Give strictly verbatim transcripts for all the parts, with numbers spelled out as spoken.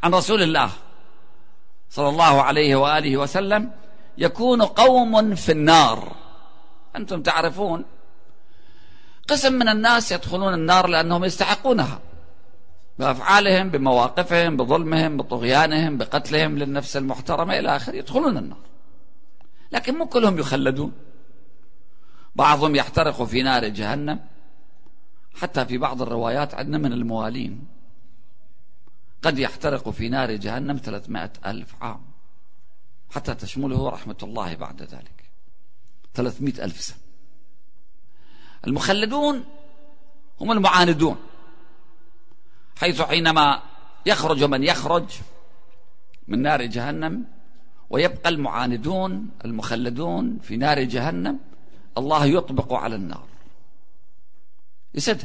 عن رسول الله صلى الله عليه وآله وسلم: يكون قوم في النار. أنتم تعرفون قسم من الناس يدخلون النار لأنهم يستحقونها بأفعالهم، بمواقفهم، بظلمهم، بطغيانهم، بقتلهم للنفس المحترمة إلى آخره، يدخلون النار. لكن مو كلهم يخلدون، بعضهم يحترق في نار جهنم، حتى في بعض الروايات عندنا من الموالين قد يحترق في نار جهنم ثلاثمائة ألف عام حتى تشمله رحمة الله بعد ذلك، ثلاثمائة ألف سنة. المخلدون هم المعاندون، حيث حينما يخرج من يخرج من نار جهنم ويبقى المعاندون المخلدون في نار جهنم، الله يطبق على النار يسدها،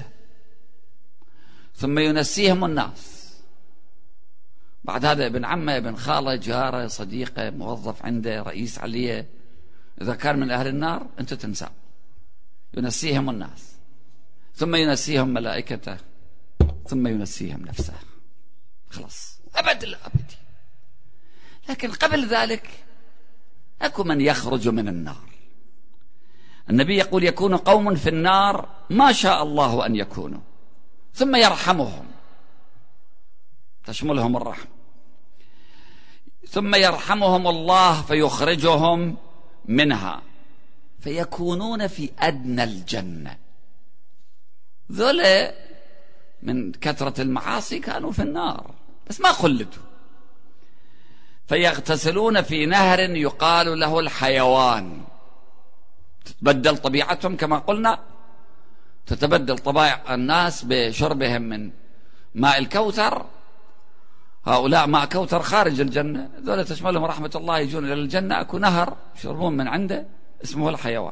ثم ينسيهم الناس. بعد هذا ابن عمه، ابن خاله، جاره، صديقه، موظف عنده، رئيس عليه، إذا كان من أهل النار أنت تنساه. ينسيهم الناس، ثم ينسيهم ملائكته، ثم ينسيهم نفسه، خلاص أبد الأبد. لكن قبل ذلك أكو من يخرج من النار. النبي يقول: يكون قوم في النار ما شاء الله أن يكونوا، ثم يرحمهم، تشملهم الرحمة، ثم يرحمهم الله فيخرجهم منها فيكونون في أدنى الجنة. ذولا من كثرة المعاصي كانوا في النار بس ما خلدوا، فيغتسلون في نهر يقال له الحيوان. تتبدل طبيعتهم كما قلنا، تتبدل طبائع الناس بشربهم من ماء الكوثر. هؤلاء ماء كوثر خارج الجنة، ذولا تشملهم رحمة الله، يجون إلى الجنة، أكو نهر يشربون من عنده اسمه الحيوان.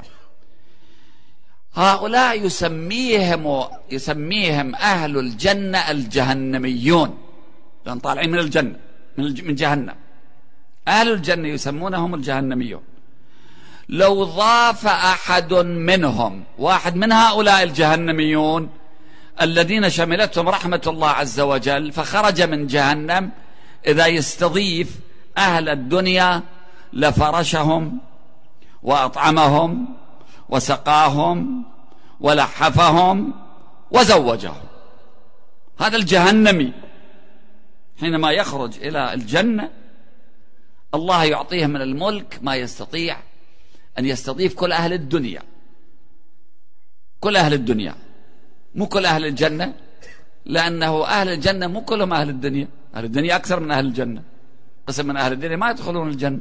هؤلاء يسميهم يسميهم أهل الجنة الجهنميون، لأن طالعين من الجنة من جهنم. أهل الجنة يسمونهم الجهنميون. لو ضاف أحد منهم، واحد من هؤلاء الجهنميون الذين شملتهم رحمة الله عز وجل، فخرج من جهنم، إذا يستضيف أهل الدنيا لفرشهم وأطعمهم وسقاهم ولحفهم وزوجهم. هذا الجهنمي حينما يخرج إلى الجنة الله يعطيه من الملك ما يستطيع أن يستضيف كل أهل الدنيا، كل أهل الدنيا، مو كل أهل الجنة، لأنه أهل الجنة مو كلهم أهل الدنيا، أهل الدنيا أكثر من أهل الجنة، قسم من أهل الدنيا ما يدخلون الجنة.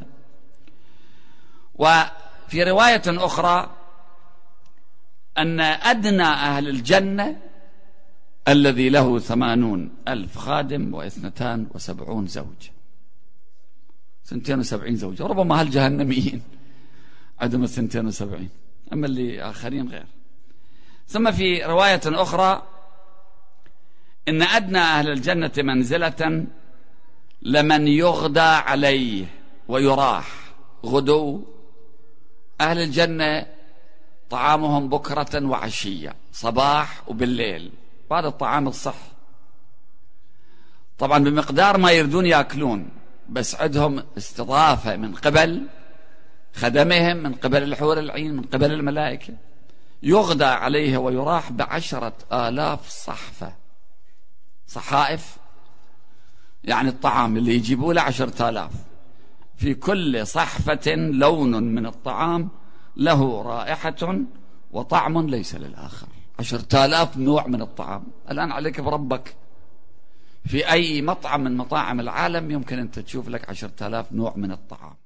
وفي رواية أخرى أن أدنى أهل الجنة الذي له ثمانون ألف خادم واثنتان وسبعون زوج، سنتين وسبعين زوجة. ربما هالجهنميين عندهم السنتين وسبعين، أما اللي آخرين غير. ثم في رواية أخرى إن أدنى أهل الجنة منزلة لمن يغدى عليه ويراح. غدو أهل الجنة طعامهم بكرة وعشية، صباح وبالليل، وهذا الطعام الصح طبعا بمقدار ما يردون يأكلون، بس عندهم استضافة من قبل خدمهم، من قبل الحور العين، من قبل الملائكة. يغدى عليه ويراح بعشرة آلاف صحفة. صحائف يعني الطعام اللي يجيبوا له عشرة آلاف، في كل صحفة لون من الطعام له رائحة وطعم ليس للآخر. عشرة آلاف نوع من الطعام. الآن عليك بربك في أي مطعم من مطاعم العالم يمكن أن تشوف لك عشرة آلاف نوع من الطعام.